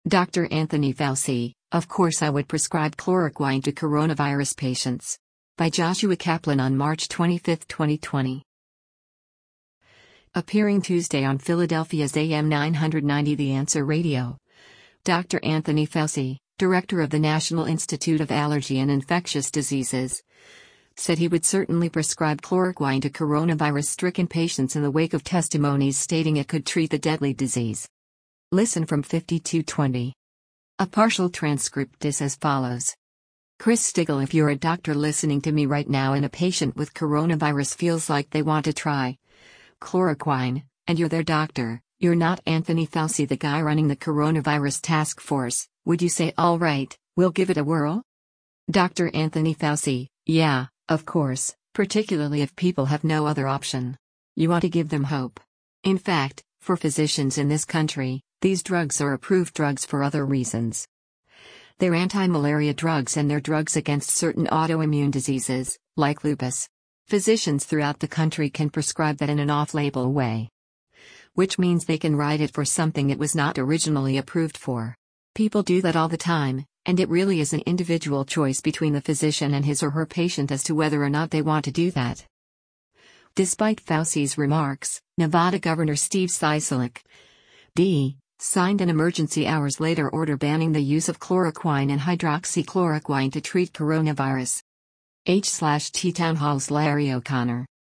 Dr. Anthony Fauci, of course I would prescribe chloroquine to coronavirus patients. By Joshua Kaplan on March 25, 2020. Appearing Tuesday on Philadelphia's AM 990 The Answer Radio. Dr. Anthony Fauci, director of the National Institute of Allergy and Infectious Diseases, said he would certainly prescribe chloroquine to coronavirus-stricken patients in the wake of testimonies stating it could treat the deadly disease. Listen from 5220. A partial transcript is as follows. Chris Stigall, if you're a doctor listening to me right now and a patient with coronavirus feels like they want to try chloroquine, and you're their doctor, you're not Anthony Fauci, the guy running the coronavirus task force, would you say, all right, we'll give it a whirl? Dr. Anthony Fauci, yeah, of course, particularly if people have no other option. You want to give them hope. In fact, for physicians in this country, these drugs are approved drugs for other reasons. They're anti-malaria drugs and they're drugs against certain autoimmune diseases, like lupus. Physicians throughout the country can prescribe that in an off-label way. Which means they can write it for something it was not originally approved for. People do that all the time, and it really is an individual choice between the physician and his or her patient as to whether or not they want to do that. Despite Fauci's remarks, Nevada Governor Steve Sisolak, D., signed an emergency hours later order banning the use of chloroquine and hydroxychloroquine to treat coronavirus. H/T Town Hall's Larry O'Connor.